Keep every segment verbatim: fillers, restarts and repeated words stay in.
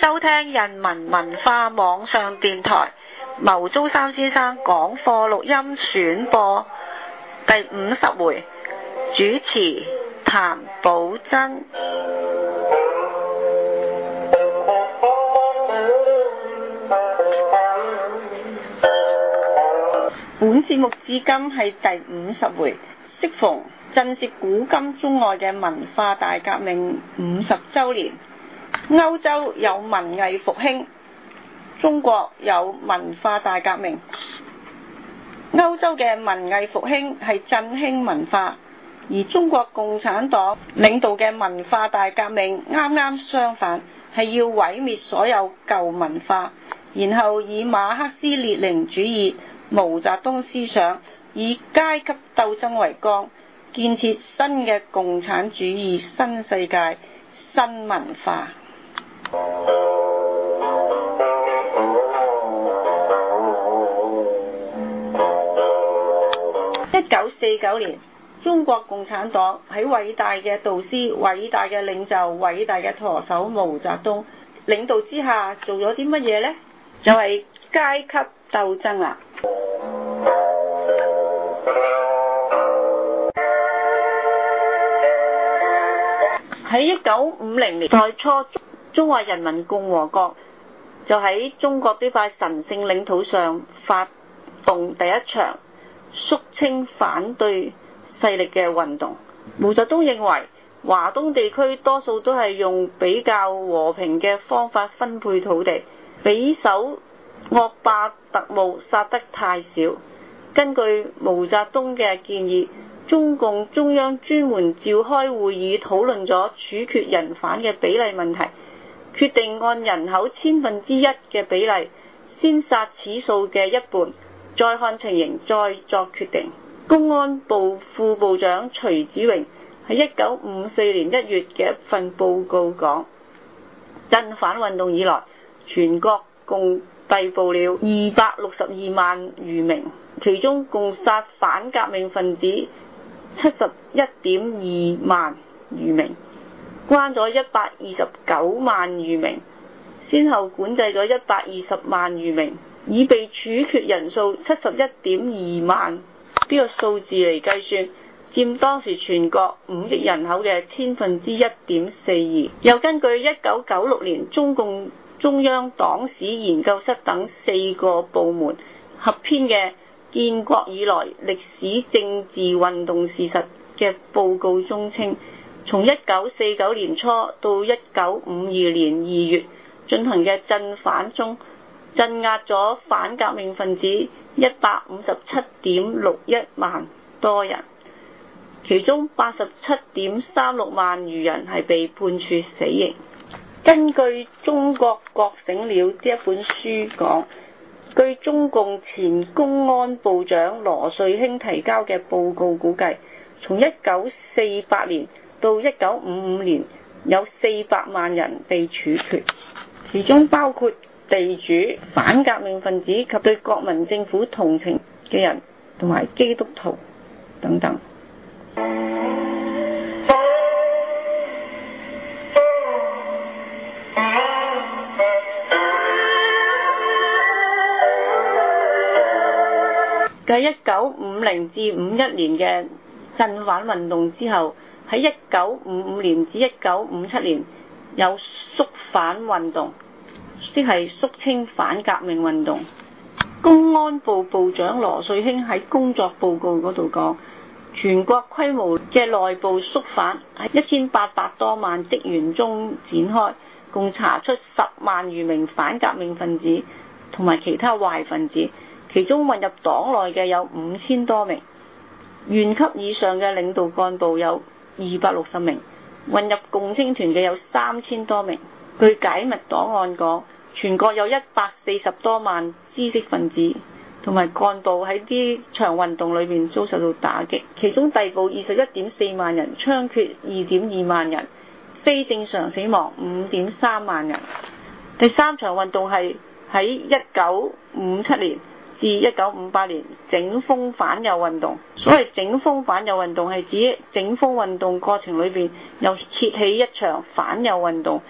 收聽人民文化網上電台牟宗三先生講課錄音選播第五十回，主持譚寶珍。本節目至今係第五十回，適逢震懾古今中外嘅文化大革命五十週年。歐洲有文藝復興，中國有文化大革命。歐洲嘅文藝復興係振興文化，而中國共產黨領導嘅文化大革命啱啱相反，係要毀滅所有舊文化，然後以馬克思列寧主義、毛澤東思想，以階級鬥爭為綱，建設新嘅共產主義新世界、新文化。一九四九年，中國共產黨喺偉大嘅導師、偉大嘅領袖、偉大嘅舵手毛澤東領導之下，做咗啲乜嘢呢？就係階級鬥爭啦。喺一九五零年代初，中華人民共和國就喺中國呢塊神聖領土上發動第一場肅清反對勢力嘅運動。毛澤東認為華東地區多數都係用比較和平嘅方法分配土地，匪首惡霸特務殺得太少。根據毛澤東嘅建議，中共中央專門召開會議討論咗處決人犯嘅比例問題，決定按人口千分之一嘅比例，先殺此數嘅一半，再看情形再作決定。公安部副部長徐子榮喺一九五四年一月嘅一份報告講，鎮反運動以來，全國共逮捕了二百六十二萬餘名，其中共殺反革命分子七十一點二萬餘名，關咗一百二十九萬餘名，先後管制咗一百二十萬餘名，已被處決人數七十一點二萬，呢個數字嚟計算，佔當時全國五億人口嘅千分之一點四二。又根據一九九六年中共中央黨史研究室等四個部門合編嘅建國以來歷史政治運動事實嘅報告中稱，從一九四九年初到一九五二年二月進行嘅鎮反中，鎮壓咗反革命分子一百五十七點六一萬多人，其中八十七點三六萬餘人係被判處死刑。根據《中國覺醒了》呢一本書講，據中共前公安部長羅瑞卿提交嘅報告估計，從一九四八年到一九五五年，有四百萬人被處決，其中包括地主、反革命分子及對國民政府同情嘅人，同埋基督徒等等。繼一九五零至五一年嘅鎮反運動之後，喺一九五五年至一九五七年有肅反運動，即係肅清反革命運動。公安部部長羅瑞卿喺工作報告嗰度講，全國規模嘅內部肅反喺一千八百多萬職員中展開，共查出十萬餘名反革命分子同埋其他壞分子，其中混入黨內嘅有五千多名，縣級以上嘅領導幹部有二百六十名，混入共青團嘅有三千多名。據解密檔案講，全國有一百四十多萬知識分子同埋幹部喺呢場運動裏面遭受到打擊，其中逮捕二十一點四萬人，槍決二點二萬人，非正常死亡五點三萬人。第三場運動係喺一九五七年至一九五八年整風反右運動。所謂整風反右運動係指整風運動過程裏邊又揭起一場反右運動，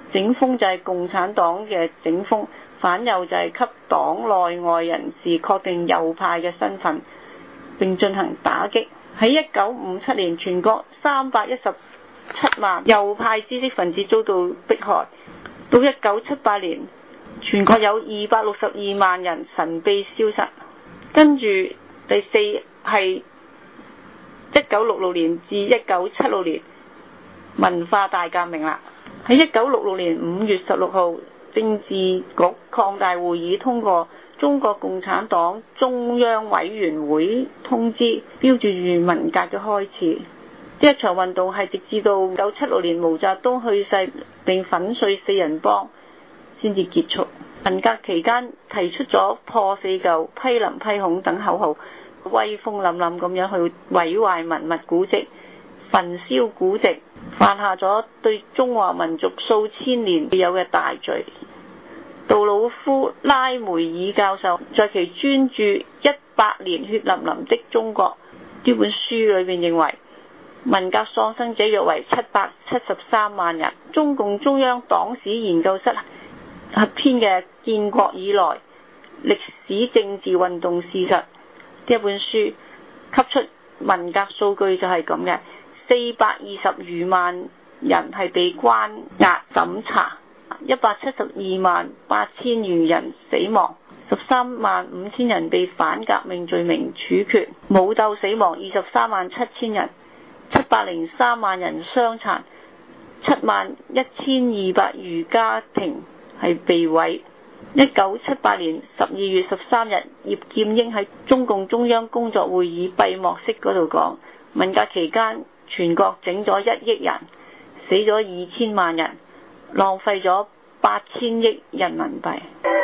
整風就係共產黨嘅整風，反右就係給黨內外人士確定右派嘅身份並進行打擊。喺一九五七年，全國三百一十七萬右派知識分子遭到迫害。到一九七八年，全國有二百六十二萬人神秘消失。跟住第四係一九六六年至一九七六年文化大革命啦。喺一九六六年五月十六號，政治局擴大會議通過中國共產黨中央委員會通知，標誌住文革嘅開始。呢一場運動係直至到一九七六年毛澤東去世並粉碎四人幫先至結束。文革期間提出咗破四舊、批林批孔等口號，威風凜凜咁樣去毀壞文物古蹟、焚燒古籍，犯下咗對中華民族數千年有嘅大罪。杜魯夫拉梅爾教授在其專著《一百年血淋淋的中國》呢本書裏面認為，文革喪生者約為七百七十三萬人。中共中央黨史研究室合編嘅《建國以來歷史政治運動事實》呢一本書給出文革數據就係咁嘅，四百二十餘萬人係被關押審查，一百七十二萬八千餘人死亡，十三萬五千人被反革命罪名處決，武鬥死亡二十三萬七千人，七百零三萬人傷殘，七萬一千二百餘家庭係被毀。一九七八年十二月十三日，葉劍英喺中共中央工作會議閉幕式嗰度講，文革期間全國整咗一億人，死咗二千萬人，浪費咗八千億人民幣。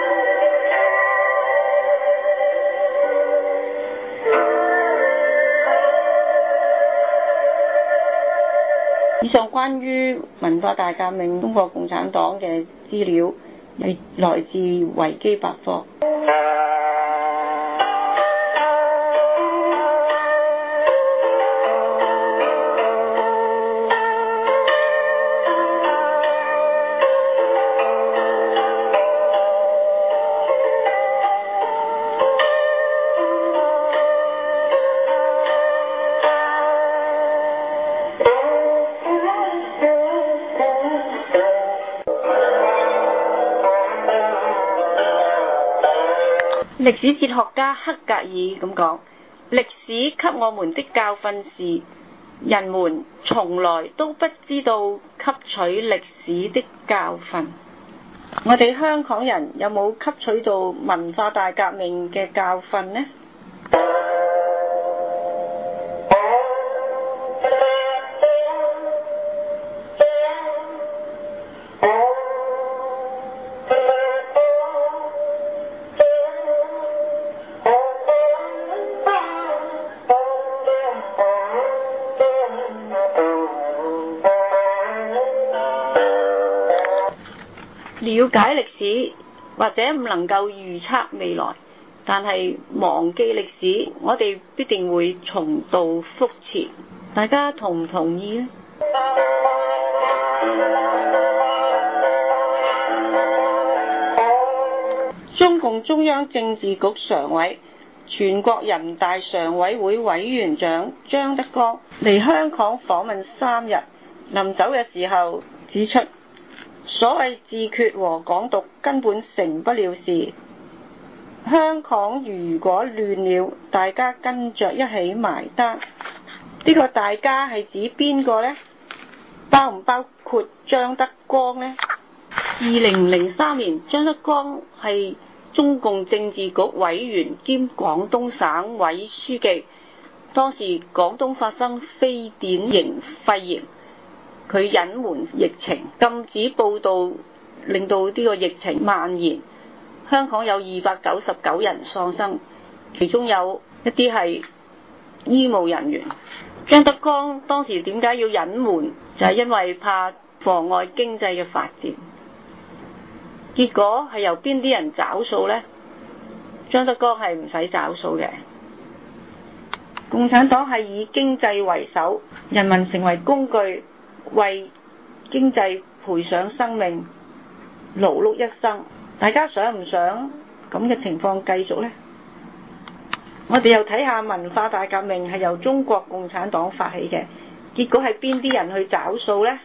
以上關於文化大革命中國共產黨嘅資料係來自維基百科。歷史哲學家黑格爾咁講，歷史給我們的教訓是，人們從來都不知道吸取歷史的教訓。我哋香港人有冇吸取到文化大革命嘅教訓呢？了解歷史或者唔能夠預測未來，但係忘記歷史，我哋必定會重蹈覆轍。大家同唔同意呢？中共中央政治局常委、全國人大常委會委員長張德江嚟香港訪問三日，臨走嘅時候指出，所謂自決和港獨根本成不了事。香港如果亂了，大家跟着一起埋單。呢個大家係指邊個呢？包唔包括張德江呢？二零零三年，張德江係中共政治局委員兼廣東省委書記。當時廣東發生非典型肺炎，佢隱瞞疫情，禁止報導，令到呢個疫情蔓延。香港有二百九十九人喪生，其中有一啲係醫務人員。張德江當時點解要隱瞞？就係因為怕妨礙經濟嘅發展。結果係由邊啲人找數呢？張德江係唔使找數嘅。共產黨係以經濟為首，人民成為工具，為經濟賠上生命。 勞碌一生。大家想唔想咁嘅情況繼續呢？我哋又睇下文化大革命係由中國共產黨發起嘅，結果係邊啲人去找數呢？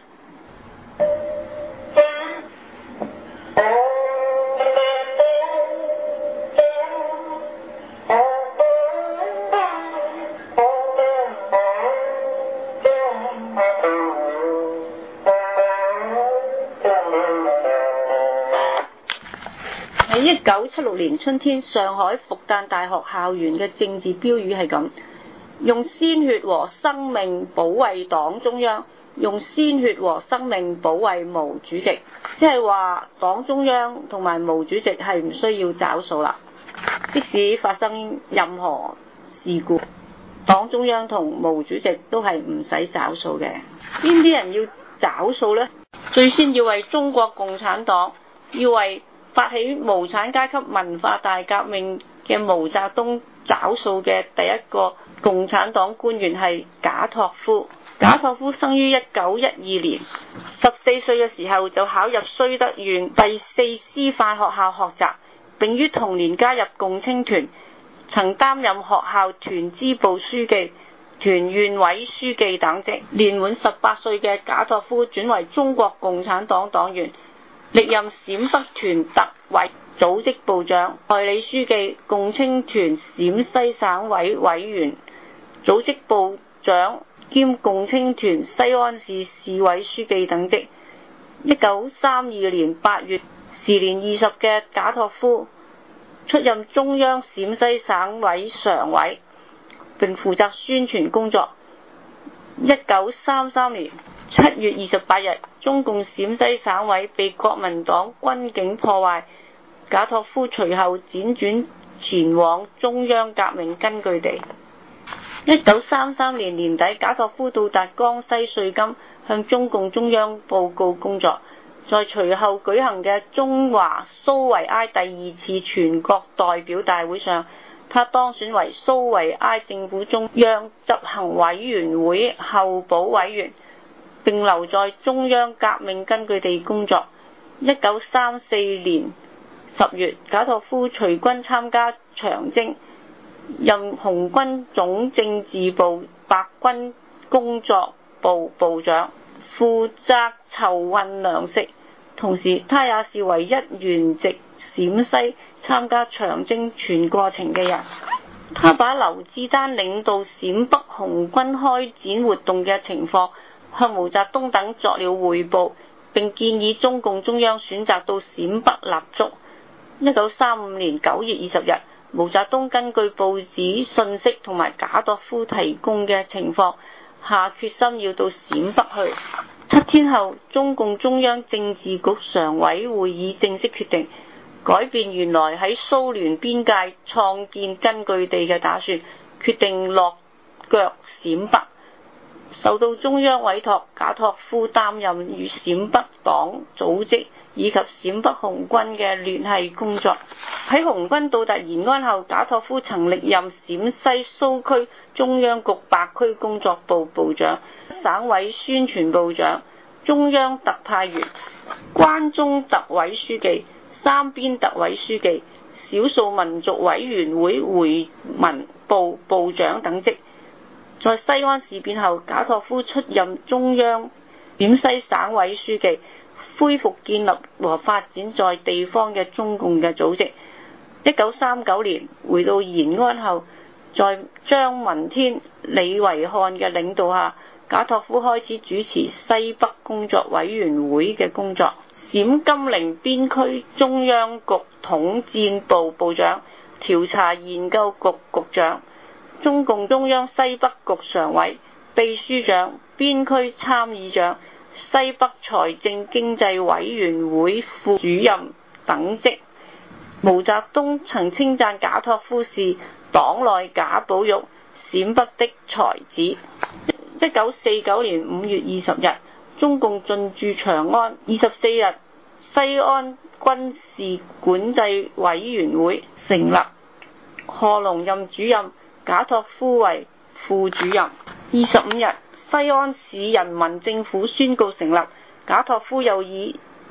喺一九七六年春天，上海復旦大學校園嘅政治標語係咁：用鮮血和生命保衛黨中央，用鮮血和生命保衛毛主席。即係話黨中央同埋毛主席係唔需要找數啦，即使發生任何事故，黨中央同毛主席都係唔使找數嘅。邊啲人要找數呢？最先要為中國共產黨，要為發起無產階級文化大革命嘅毛澤東找數嘅第一個共產黨官員係賈托夫。賈托夫生於一九一二年，十四歲嘅時候就考入綏德縣第四師範學校學習，並於同年加入共青團，曾擔任學校團支部書記、團縣委書記等職。年滿十八歲嘅賈托夫轉為中國共產黨黨員，歷任陝北團特委組織部長、代理書記、共青團陝西省委委員、組織部長兼共青團西安市市委書記等職。一九三二年八月，時年二十嘅賈托夫出任中央陝西省委常委，並負責宣傳工作。一九三三年七月二十八日，中共陝西省委被國民黨軍警破壞，賈托夫隨後輾轉前往中央革命根據地。一九三三年年底，賈托夫到達江西瑞金，向中共中央報告工作。在隨後舉行嘅中華蘇維埃第二次全國代表大會上，他當選為蘇維埃政府中央執行委員會候補委員，並留在中央革命根據地工作。一九三四年十月，賈托夫隨軍參加長征，任紅軍總政治部白軍工作部部長，負責籌運糧食。同時，他也是唯一原籍陝西參加長征全過程嘅人。他把劉志丹領導陝北紅軍開展活動嘅情況向毛澤東等作了匯報，並建議中共中央選擇到陝北立足。一九三五年九月二十日，毛澤東根據報紙信息同埋賈托夫提供嘅情況，下決心要到陝北去。七天後，中共中央政治局常委會議正式決定改變原來喺蘇聯邊界創建根據地嘅打算，決定落腳陝北。受到中央委託，賈托夫擔任與陝北黨組織以及陝北紅軍嘅聯繫工作。喺紅軍到達延安後，賈托夫曾歷任陝西蘇區中央局白區工作部部長、省委宣傳部長、中央特派員、關中特委書記、三邊特委書記、少數民族委員會回民部部長等職。在西安事變後，賈托夫出任中央陝西省委書記，恢復建立和發展在地方嘅中共嘅組織。一九三九年回到延安後，在張聞天、李維漢嘅領導下，賈托夫開始主持西北工作委員會嘅工作，陝甘寧邊區中央局統戰部部長、調查研究局局長、中共中央西北局常委、秘書長、邊區參議長、西北財政經濟委員會副主任等職。毛澤東曾稱讚賈托夫是黨內賈寶玉、陝北的才子。一九四九年五月二十日，中共進駐長安。二十四日，西安軍事管制委員會成立，賀龍任主任，賈托夫為副主任。二十五日，西安市人民政府宣告成立，賈托夫又以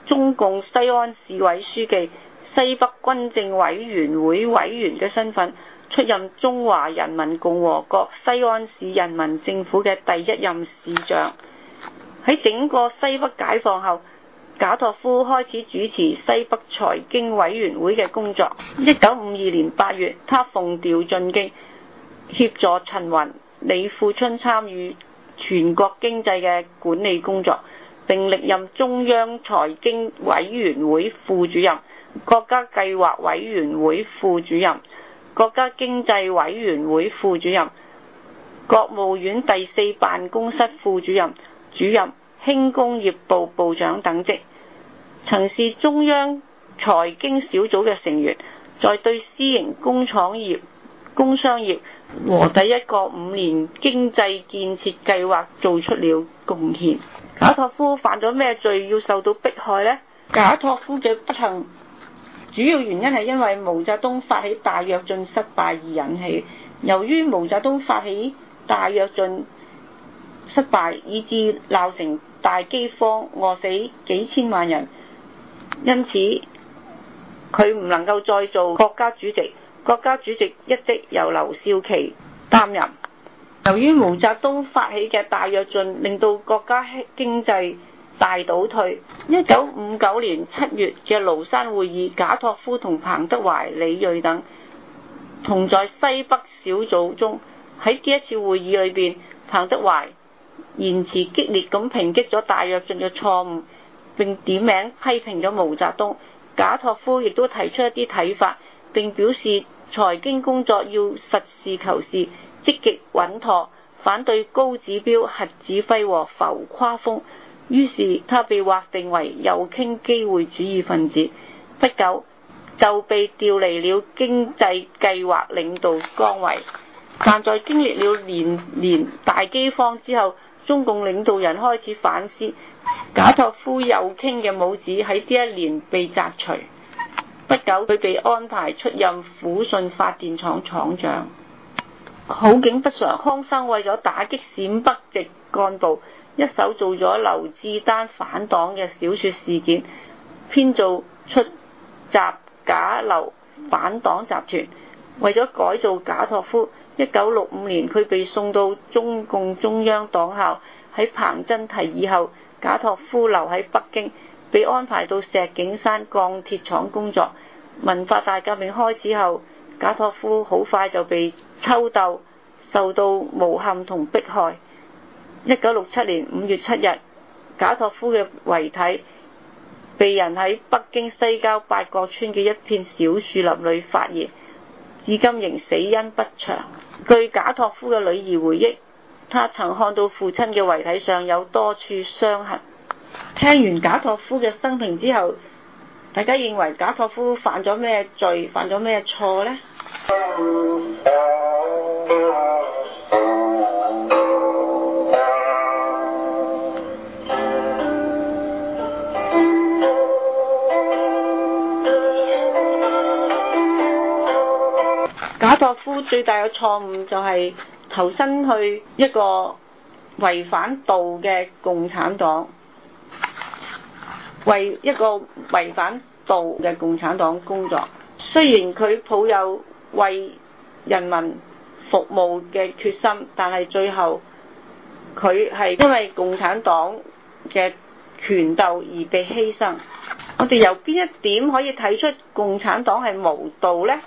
中共西安市委書記、西北軍政委員會委員嘅身份，出任中華人民共和國西安市人民政府嘅第一任市長。喺整個西北解放後，賈托夫開始主持西北財經委員會嘅工作。一九五二年八月，他奉調進京，協助陳雲、李富春參與全國經濟嘅管理工作，並歷任中央財經委員會副主任、國家計劃委員會副主任、國家經濟委員會副主任、國務院第四辦公室副主任、主任、輕工業部部長等職。曾是中央財經小組嘅成員，在對私營工廠業、工商業和第一個五年經濟建設計劃做出了貢獻。賈托夫犯咗咩罪要受到迫害呢？賈托夫嘅不幸主要原因係因為毛澤東發起大躍進失敗而引起。由於毛澤東發起大躍進失敗，以致鬧成大饑荒，餓死幾千萬人，因此佢唔能夠再做國家主席。國家主席一職由劉少奇擔任。由於毛澤東發起嘅大躍進令到國家經濟大倒退，一九五九年七月嘅廬山會議，賈托夫同彭德懷、李銳等同在西北小組中。喺呢一次會議裏邊，彭德懷言辭激烈咁抨擊咗大躍進嘅錯誤，並點名批評咗毛澤東。賈托夫亦都提出一啲睇法，並表示財經工作要實事求是、積極穩妥，反對高指標、核指揮和浮誇風。於是他被劃定為右傾機會主義分子，不久就被調離了經濟計劃領導崗位。但在經歷了連年大饑荒之後，中共領導人開始反思，賈托夫右傾嘅帽子喺呢一年被摘除。不久佢被安排出任撫順發電廠廠長。好景不常，康生為咗打擊陝北籍幹部，一手做咗劉志丹反黨嘅小說事件，編造出習賈劉反黨集團。為咗改造賈托夫，一九六五年佢被送到中共中央黨校。喺彭真提議後，賈托夫留喺北京，被安排到石景山鋼鐵廠工作。文化大革命開始後，賈托夫好快就被抽鬥，受到誣陷同迫害。一九六七年五月七日，賈托夫嘅遺體被人喺北京西郊八角村嘅一片小樹林裏發現，至今仍死因不詳。據賈托夫嘅女兒回憶，他曾看到父親嘅遺體上有多處傷痕。聽完賈托夫嘅生平之後，大家認為賈托夫犯咗咩罪，犯咗咩錯呢？賈托夫最大嘅錯誤就係投身去一個違反道嘅共產黨，為一個違反道嘅共產黨工作。雖然佢抱有為人民服務嘅決心，但係最後佢係因為共產黨嘅權鬥而被犧牲。我哋由邊一點可以睇出共產黨係無道呢？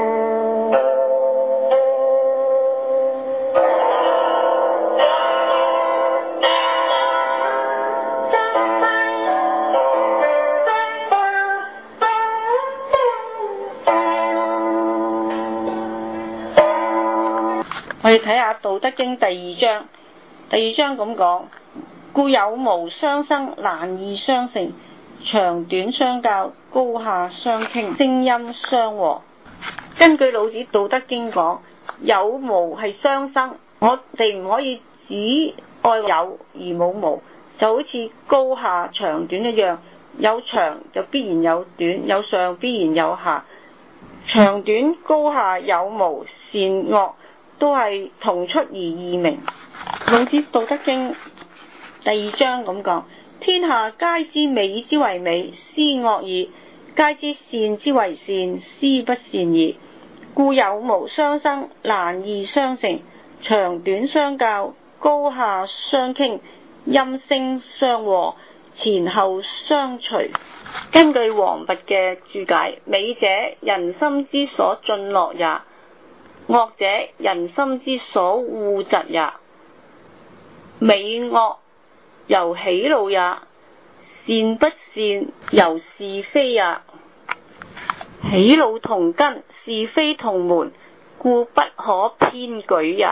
我哋睇下《道德經》第二章，第二章咁講：故有無相生，難易相成，長短相較，高下相傾，聲音相和。根據老子《道德經》講，有無係相生，我哋唔可以只愛有而冇無，就好似高下長短一樣，有長就必然有短，有上必然有下，長短高下有無善惡都係同出而異名。老子《道德經》第二章咁講： 天下皆知美之為美，斯惡已；皆知善之為善，斯不善已。故有無相生，難易相成，長短相較，高下相傾，音聲相和，前後相隨。根據王弼嘅注解，美者人心之所進樂也，惡者人心之所惡疾也。美惡由喜怒也，善不善由是非也。喜怒同根，是非同門，故不可偏舉也。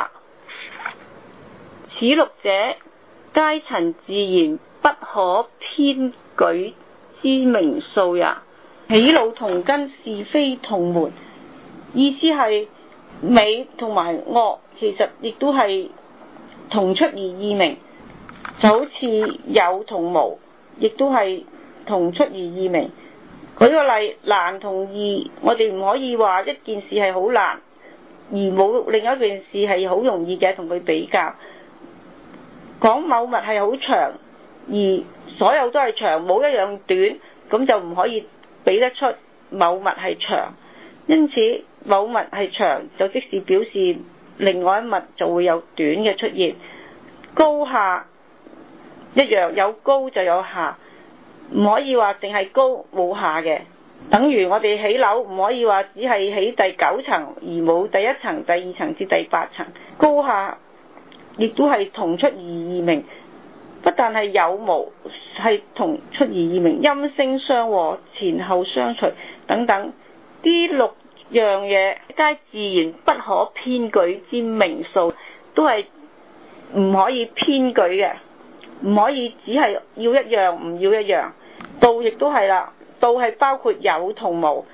此六者，皆陳自然不可偏舉之名數也。喜怒同根，是非同門，意思係美同埋惡其實亦都係同出而異名，就好似有同無，亦都係同出而異名。舉個例，難同易，我哋唔可以話一件事係好難，而冇另一件事係好容易嘅同佢比較。講某物係好長，而所有都係長，冇一樣短，咁就唔可以比得出某物係長。因此，某物係長，就即是表示另外一物就會有短嘅出現。高下一樣，有高就有下，唔可以話淨係高冇下嘅。等於我哋起樓唔可以話只係起第九層而冇第一層、第二層至第八層。高下亦都係同出而異名，不但係有無係同出而異名，音聲相和，前後相隨等等，呢六樣嘢皆自然不可偏舉之名數，都係唔可以偏舉嘅，唔可以只係要一樣唔要一樣。道亦都係啦，道係包括有同無。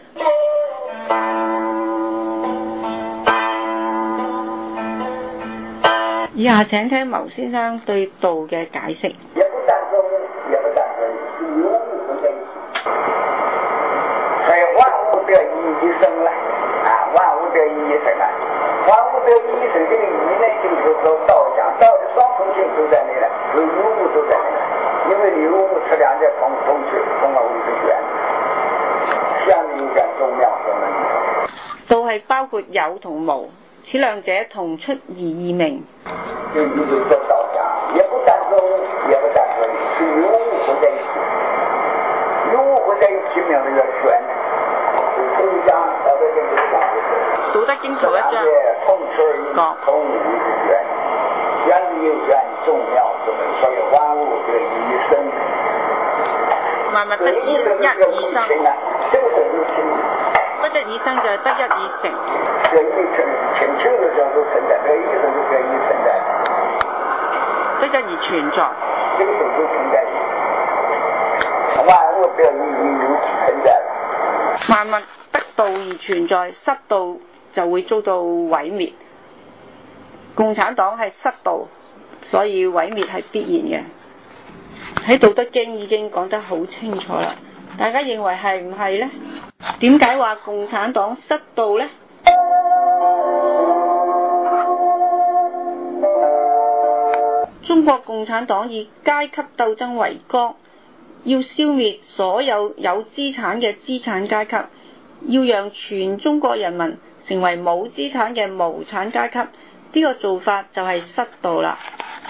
以下請聽牟先生對道嘅解釋。 也不單中，也不單中，是有物不在一起。所以萬物得一一生了，啊，萬物得一一生了。萬物得一一生，這個一呢，就是說道講，道的雙重性都在內了，有有物都在內了。因為有物這兩者同同時同而為之緣，相對有點重要咁樣。 道係包括有同無，此兩者同出而異名。 就一直做道講，也不單中，也不單中，是有物不在一起。有物不在一起，名字叫玄。同講，道德經就講， 道德經頭一章講， 同無為之玄，玄之又玄，重要之本，所以萬物得一生。 萬物得一一而生， 這個生就清， 不得一生就係得一而成。 得一生清清的時候就存在，得一生就得一存在， 得一而存在。 這個時候就存在，萬物得一而存在。 萬物得道而存在，失道就會遭到毀滅。共產黨係失道，所以毀滅係必然嘅。喺《道德經》已經講得好清楚啦，大家認為係唔係呢？點解話共產黨失道呢？中國共產黨以階級鬥爭為綱，要消滅所有有資產嘅資產階級，要讓全中國人民成為冇資產嘅無產階級，呢、這個做法就係失道啦。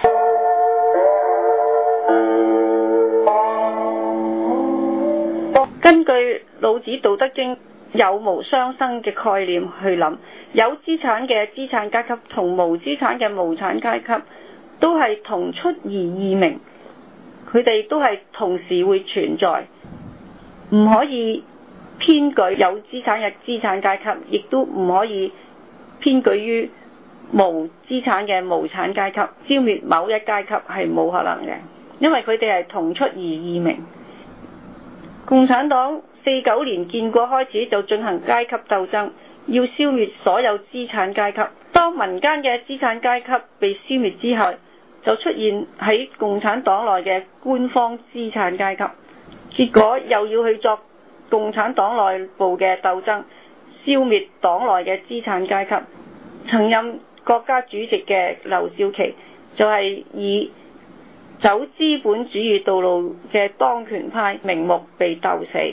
根據老子《道德經》有無相生嘅概念去諗，有資產嘅資產階級同無資產嘅無產階級都係同出而異名，佢哋都係同時會存在，唔可以偏舉有資產嘅資產階級，亦都唔可以偏舉於無資產嘅無產階級。消滅某一階級係冇可能嘅，因為佢哋係同出而異名。共產黨四九年建國開始就進行階級鬥爭，要消滅所有資產階級。當民間嘅資產階級被消滅之後，就出現喺共產黨內嘅官方資產階級。結果又要去作共產黨內部嘅鬥爭，消滅黨內嘅資產階級。曾任國家主席嘅劉少奇就係以走資本主義道路嘅當權派名目被鬥死。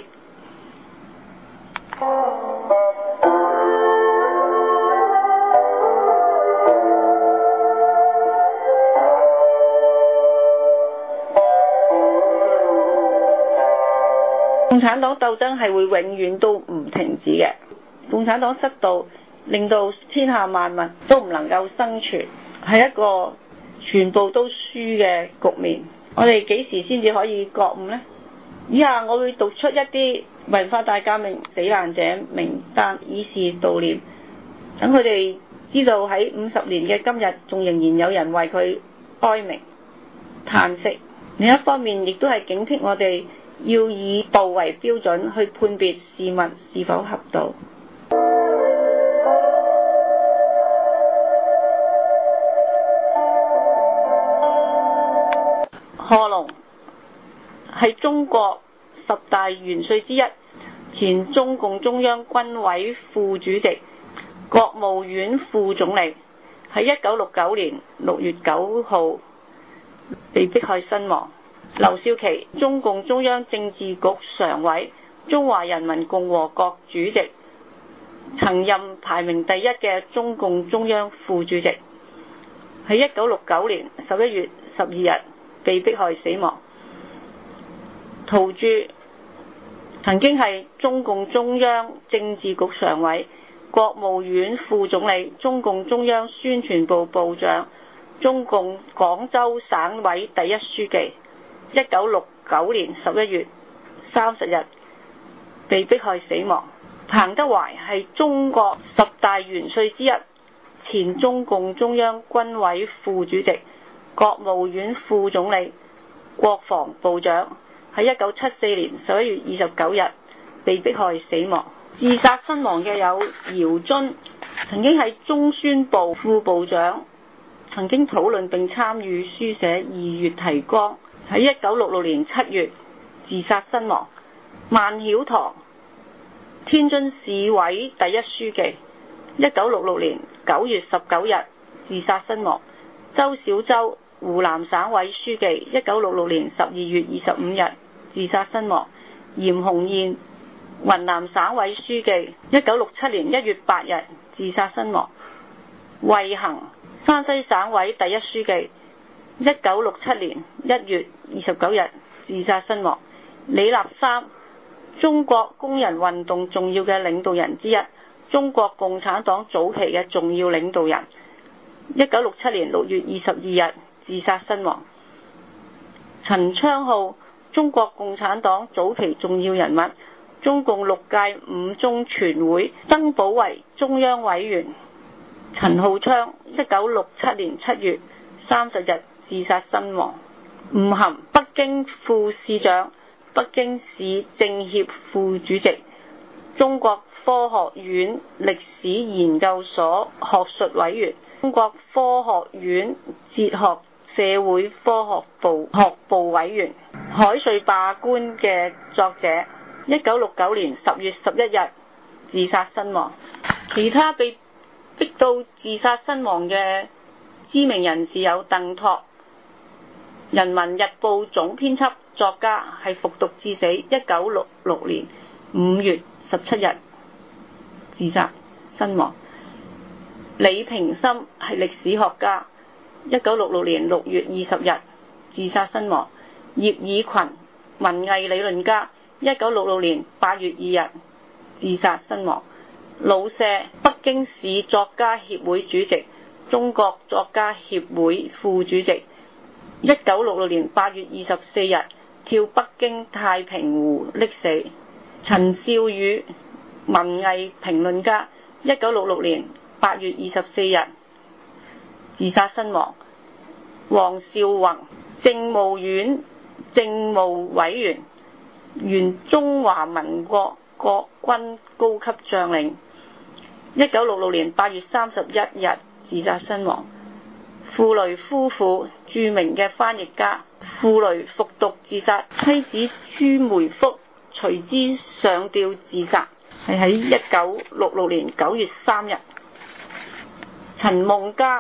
共產黨鬥爭係會永遠都唔停止嘅。共產黨失道，令到天下萬民都唔能夠生存，係一個全部都輸嘅局面。我哋幾時先至可以覺悟呢？以下我會讀出一啲文化大革命死難者名單，以示悼念，等佢哋知道喺五十年嘅今日，仲仍然有人為佢哀鳴嘆息。另一方面，亦都係警惕我哋要以道為標準去判別事物是否合道。賀龍係中國十大元帥之一，前中共中央軍委副主席、國務院副總理，喺一九六九年六月九號被迫害身亡。劉少奇，中共中央政治局常委、中華人民共和國主席，曾任排名第一嘅中共中央副主席，喺一九六九年十一月十二日被迫害死亡。陶鑄曾經係中共中央政治局常委、國務院副總理、中共中央宣傳部部長、中共廣州省委第一書記。一九六九年十一月三十日被迫害死亡。彭德懷係中國十大元帥之一，前中共中央軍委副主席、國務院副總理、國防部長，喺一九七四年十一月二十九日被迫害死亡。自殺身亡嘅有姚臻，曾經係中宣部副部長，曾經討論並參與書寫二月提綱，喺一九六六年七月自殺身亡。萬曉堂，天津市委第一書記，一九六六年九月十九日自殺身亡。周小舟，湖南省委書記，一九六六年十二月二十五日自殺身亡。嚴洪燕，雲南省委書記，一九六七年一月八日自殺身亡。惠恒，山西省委第一書記，一九六七年一月二十九日自殺身亡。李立三，中國工人運動重要嘅領導人之一，中國共產黨早期嘅重要領導人，一九六七年六月二十二日自殺身亡。陳昌浩，中國共產黨早期重要人物，中共六屆五中全會增補為中央委員。陳浩昌，一九六七年七月三十日自殺身亡。吳晗，北京副市長、北京市政協副主席，中國科學院歷史研究所學術委員，中國科學院哲學社會科學部學部委員。海瑞罷官嘅作者，一九六九年十月十一日自殺身亡。其他被逼到自殺身亡嘅知名人士有鄧拓，人民日報總編輯作家，係服毒致死，一九六六年五月十七日自殺身亡。李平森係歷史學家，一九六六年六月二十日自殺身亡。葉爾群，文藝理論家，一九六六年八月二日自殺身亡。老舍，北京市作家協會主席，中國作家協會副主席，一九六六年八月二十四日跳北京太平湖溺死。陳少宇，文藝評論家，一九六六年八月二十四日自殺身亡。黃紹竑，政務院政務委員，原中華民國國軍高級將領，一九六六年八月三十一日自殺身亡。傅雷夫婦，著名嘅翻譯家，傅雷服毒自殺，妻子朱梅馥隨之上吊自殺，係喺一九六六年九月三日。陳夢家，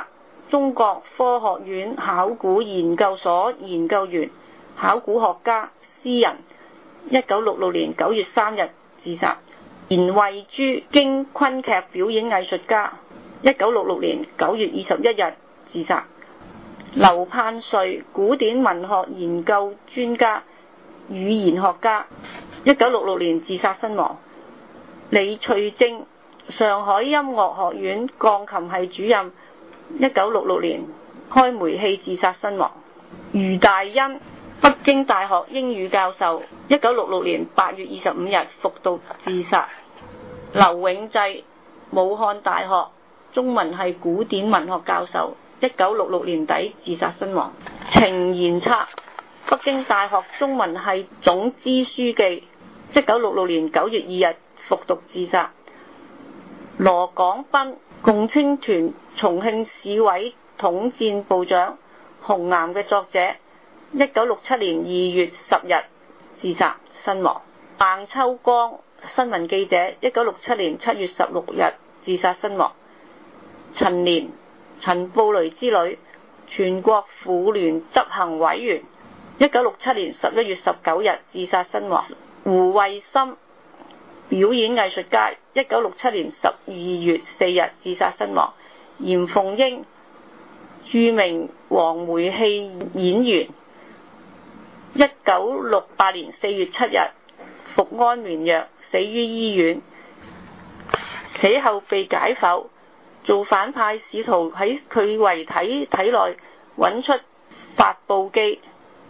中國科學院考古研究所研究員、考古學家、詩人，一九六六年九月三日自殺。嚴慧珠，京昆劇表演藝術家，一九六六年九月二十一日自殺。劉盼瑞，古典文學研究專家、語言學家，一九六六年自殺身亡。李翠貞，上海音樂學院鋼琴系主任，一九六六年開煤氣自殺身亡。余大恩，北京大學英語教授，一九六六年八月二十五日服毒自殺。劉永濟，武漢大學中文系古典文學教授，一九六六年底自殺身亡。程賢策，北京大學中文系總支書記，一九六六年九月二日服毒自殺。羅廣斌，共青團重慶市委統戰部長，紅岩嘅作者，一九六七年二月十日自殺身亡。孟秋光，新聞記者，一九六七年七月十六日自殺身亡。陳年，陳布雷之女，全國婦聯執行委員，一九六七年十一月十九日自殺身亡。胡慧心，表演藝術家，一九六七年十二月四日自殺身亡。嚴鳳英，著名黃梅戲演員，一九六八年四月七日服安眠藥死於醫院，死後被解剖，造反派試圖喺佢遺體體內揾出發報機。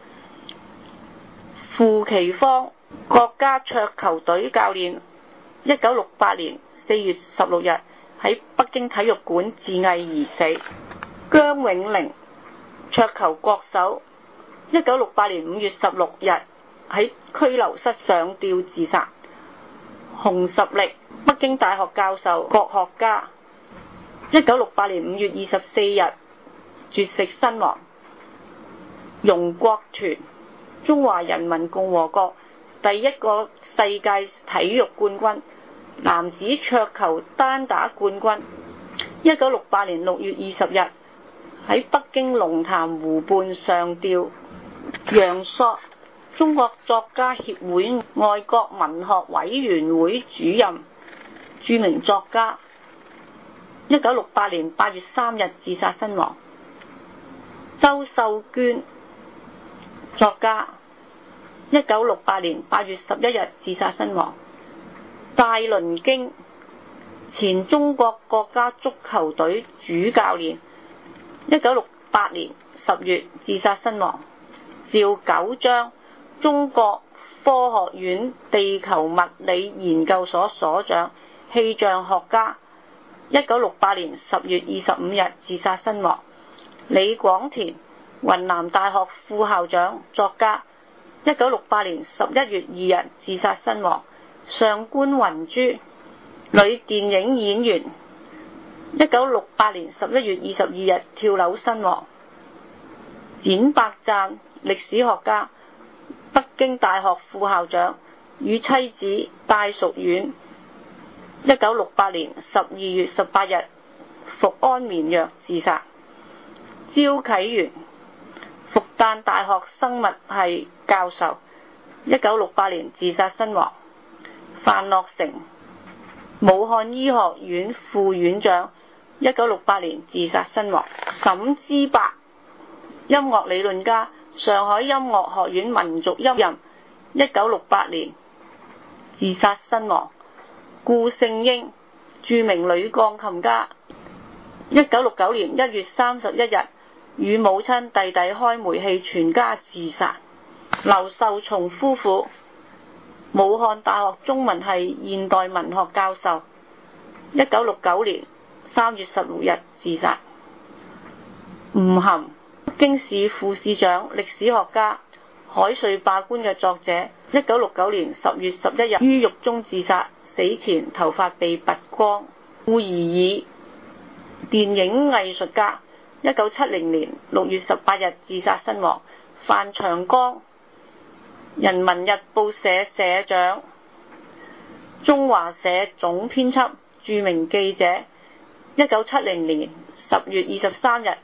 傅其芳，國家桌球隊教練，一九六八年四月十六日喺北京體育館自縊而死。姜永寧，桌球國手，一九六八年五月十六日喺拘留室上吊自殺。熊十力，北京大學教授、國學家，一九六八年五月二十四日絕食身亡。容國團，中華人民共和國第一個世界體育冠軍，男子桌球單打冠軍，一九六八年六月二十日喺北京龍潭湖畔上吊。楊朔，中國作家協會外國文學委員會主任，著名作家，一九六八年八月三日自殺身亡。周秀娟，作家，一九六八年八月十一日自殺身亡。戴麟京，前中國國家足球隊主教練，一九六八年十月自殺身亡。趙九章，中國科學院地球物理研究所所長、氣象學家，一九六八年十月二十五日自殺身亡。李廣田，雲南大學副校長、作家，一九六八年十一月二日自殺身亡。上官雲珠，女電影演員，一九六八年十一月二十二日跳樓身亡。簡伯贊，歷史學家，北京大學副校長，與妻子戴淑媛，一九六八年十二月十八日服安眠藥自殺。焦啟元，復旦大學生物系教授，一九六八年自殺身亡。范樂成，武漢醫學院副院長，一九六八年自殺身亡。沈之白，音樂理論家，上海音樂學院民族音人，一九六八年自殺身亡。顧聖英，著名女鋼琴家，一九六九年一月三十一日與母親弟弟開煤氣，全家自殺。劉壽松夫婦，武漢大學中文系現代文學教授，一九六九年三月十六日自殺。吳晗，北京市副市長、歷史學家，海瑞罷官嘅作者，一九六九年十月十一日於獄中自殺，死前頭髮被拔光。顧頤爾，電影藝術家，一九七零年六月十八日自殺身亡。范長江，人民日報社社長，中華社總編輯，著名記者，一九七零年十月二十三日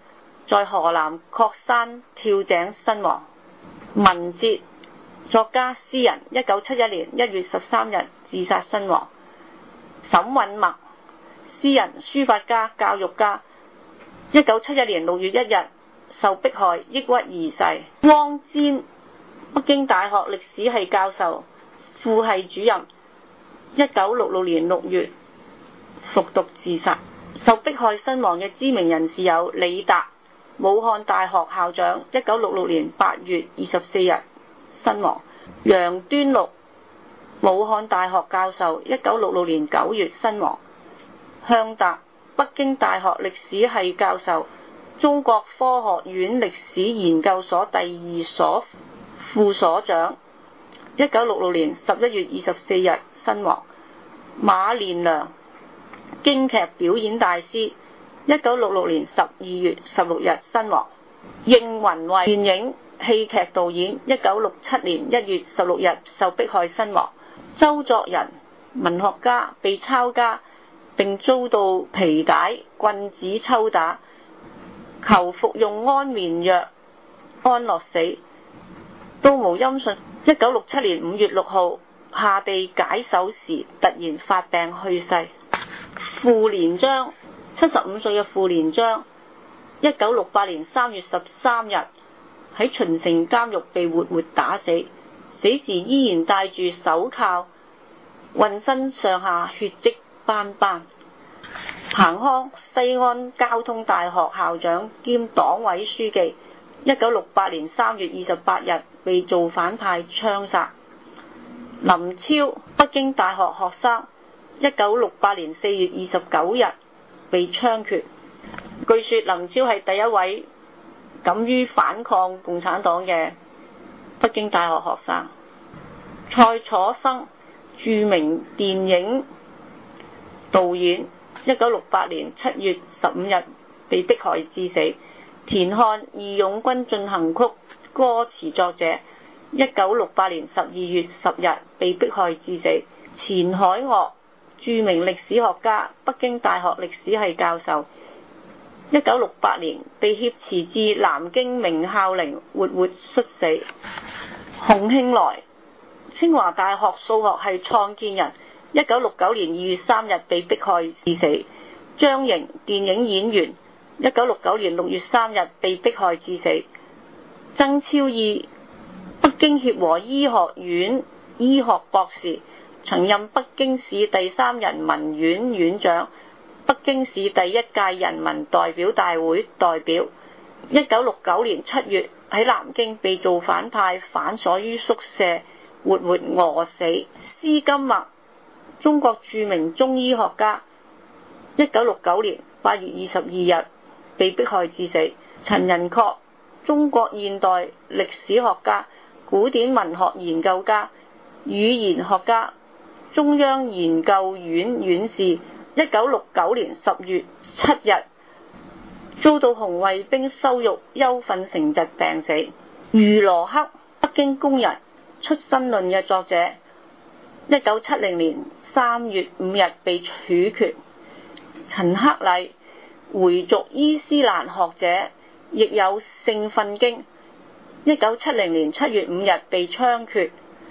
在河南確山跳井身亡。文哲，作家詩人，一九七一年一月十三日自殺身亡。沈尹默，詩人、書法家、教育家，一九七一年六月一日受迫害，抑鬱而逝。汪堅，北京大學歷史系教授、副系主任，一九六六年六月服毒自殺。受迫害身亡嘅知名人士有李達，武漢大學校長，一九六六年八月二十四日身亡。楊端祿，武漢大學教授，一九六六年九月身亡。向達，北京大學歷史系教授，中國科學院歷史研究所第二所副所長，一九六六年十一月二十四日身亡。馬連良，京劇表演大師，一九六六年十二月十六日身亡。應雲衛，電影戲劇導演，一九六七年一月十六日受迫害身亡。周作人，文學家，被抄家並遭到皮帶、棍子抽打，求服用安眠藥安樂死。都無音訊，一九六七年五月六號下地解手時突然發病去世。傅連璋，七十五歲嘅傅連璋，一九六八年三月十三日喺秦城監獄被活活打死，死時依然戴住手銬，渾身上下血跡斑斑。彭康，西安交通大學校長兼黨委書記，一九六八年三月二十八日被造反派槍殺。林超，北京大學學生，一九六八年四月二十九日被槍決。據說林超係第一位敢於反抗共產黨嘅北京大學學生。蔡楚生，著名電影導演，一九六八年七月十五日被迫害致死。田漢，義勇軍進行曲歌詞作者，一九六八年十二月十日被迫害致死。錢海岳，著名歷史學家，北京大學歷史系教授，一九六八年被挾持至南京明孝陵活活摔死。洪慶來，清華大學數學系創建人，一九六九年二月三日被迫害致死。張瑩，電影演員，一九六九年六月三日被迫害致死。曾超義，北京協和醫學院醫學博士，曾任北京市第三人民院院長，北京市第一屆人民代表大會代表。一九六九年七月喺南京被造反派反鎖於宿舍，活活餓死。施金默，中國著名中醫學家，一九六九年八月二十二日被迫害致死。陳寅恪，中國現代歷史學家、古典文學研究家、語言學家，中央研究院院士，一九六九年十月七日遭到紅衛兵羞辱，憂憤成疾病死。余羅克，北京工人，出身論嘅作者，一九七零年三月五日被處決。陳克禮，回族伊斯蘭學者，亦有聖訓經，一九七零年七月五日被槍決。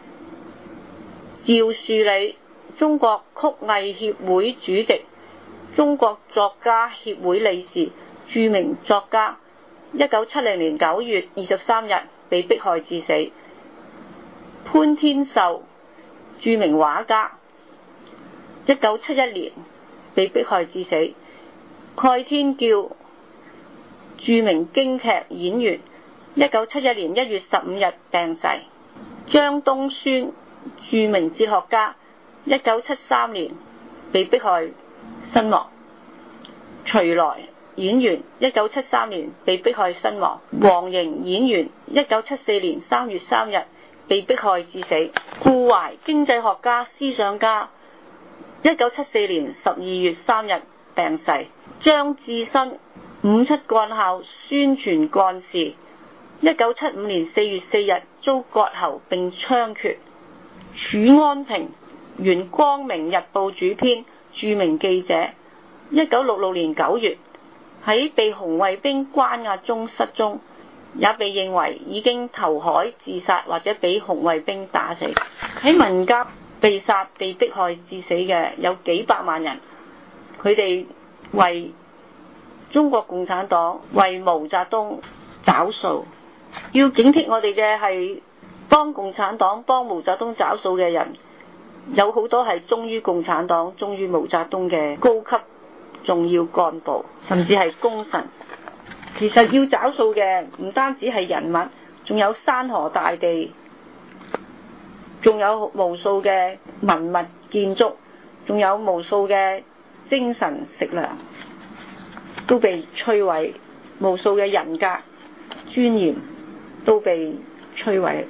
趙樹理，中國曲藝協會主席，中國作家協會理事，著名作家，一九七零年九月二十三日被迫害致死。潘天壽，著名畫家，一九七一年被迫害致死。蓋天驕，著名京劇演員，一九七一年一月十五日病逝。張東孫，著名哲學家，一九七三年被迫害身亡。徐來，演員，一九七三年被迫害身亡。黃瑩，演員，一九七四年三月三日被迫害致死。顧懷，經濟學家、思想家，一九七四年十二月三日病逝。張志新，五七幹校宣傳幹事，一九七五年四月四日遭割喉並槍決。褚安平，原光明日報主編，著名記者，一九六六年九月喺被紅衛兵關押中失蹤，也被認為已經投海自殺或者俾紅衛兵打死。喺文革被殺被迫害致死嘅有幾百萬人，佢哋為中國共產黨為毛澤東找數。要警惕我哋嘅係幫共產黨幫毛澤東找數嘅人，有好多係忠於共產黨忠於毛澤東嘅高級重要幹部，甚至係功臣。其實要找數嘅唔單止係人物，仲有山河大地，仲有無數嘅文物建築，仲有無數嘅精神食糧都被摧毀，無數嘅人格尊嚴都被摧毀。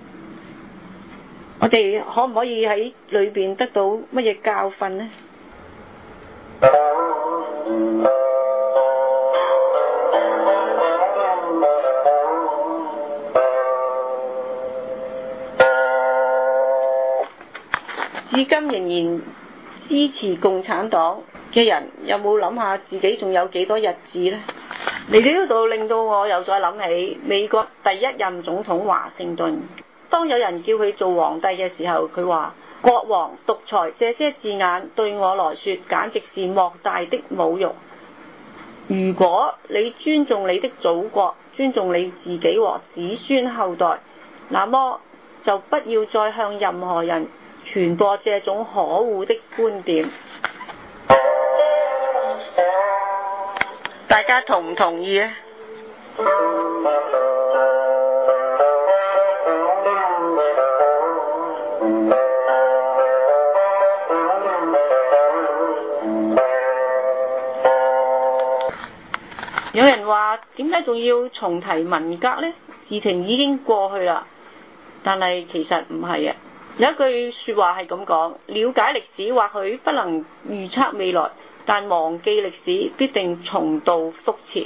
我哋可唔可以喺裏邊得到乜嘢教訓呢？至今仍然支持共產黨嘅人，有冇諗下自己仲有幾多日子呢？嚟到呢度令到我又再諗起美國第一任總統華盛頓，當有人叫佢做皇帝嘅時候，佢話國王獨裁這些字眼對我來說簡直是莫大的侮辱。如果你尊重你的祖國，尊重你自己和子孫後代，那麼就不要再向任何人傳播這種可惡的觀點。大家同唔同意呢？有人話點解仲要重提文革呢？事情已經過去啦。但係其實唔係啊。有一句說話係咁講：了解歷史或許不能預測未來，但忘記歷史必定重蹈覆轍。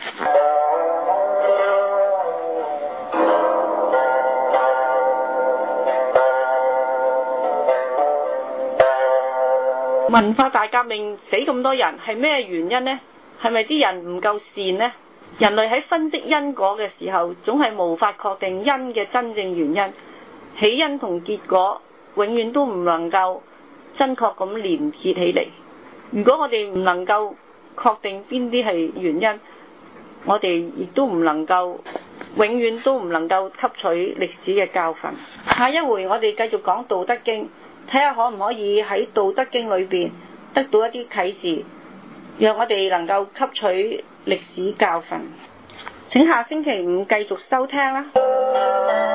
文化大革命死咁多人係咩原因呢？係咪啲人唔夠善呢？人類喺分析因果嘅時候，總係無法確定因嘅真正原因。起因同結果永遠都唔能夠真確咁連結起嚟。如果我哋唔能夠確定邊啲係原因，我哋亦都唔能夠永遠都唔能夠吸取歷史嘅教訓。下一回我哋繼續講《道德經》，睇下可唔可以喺《道德經》裏邊得到一啲啟示，讓我哋能夠吸取歷史教訓。請下星期五繼續收聽啦。